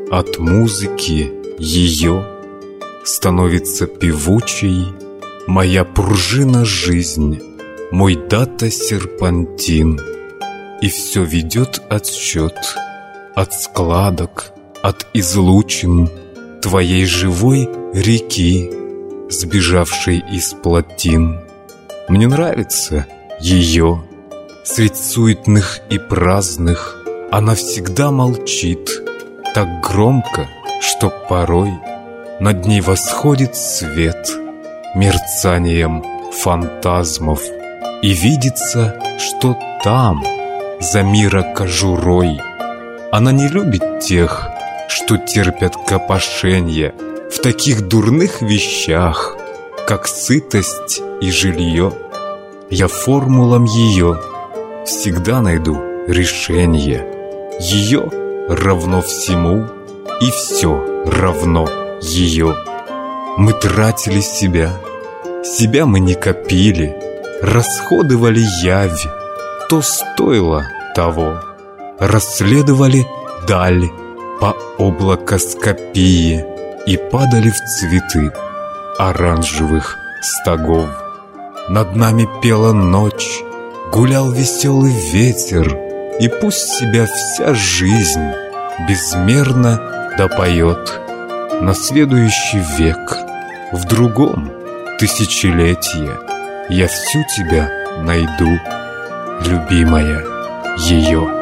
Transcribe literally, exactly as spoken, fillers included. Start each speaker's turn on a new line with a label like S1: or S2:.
S1: от музыки ее становится певучей моя пружина жизнь, мой дата серпантин. И все ведет отсчет от складок, от излучин твоей живой реки, сбежавшей из плотин. Мне нравится ее. Средь суетных и праздных она всегда молчит, так громко, что порой над ней восходит свет мерцанием фантазмов, и видится, что там, за мира кожурой, она не любит тех, что терпят копошенье в таких дурных вещах, как сытость и жилье. Я формулам ее всегда найду решение. Ее равно всему, и все равно ее. Мы тратили себя, себя мы не копили, расходовали явь, то стоило того. Расследовали даль по облакоскопии и падали в цветы оранжевых стогов. Над нами пела ночь, гулял веселый ветер, и пусть себя вся жизнь безмерно допоет на следующий век. В другом тысячелетие я всю тебя найду, любимая ее.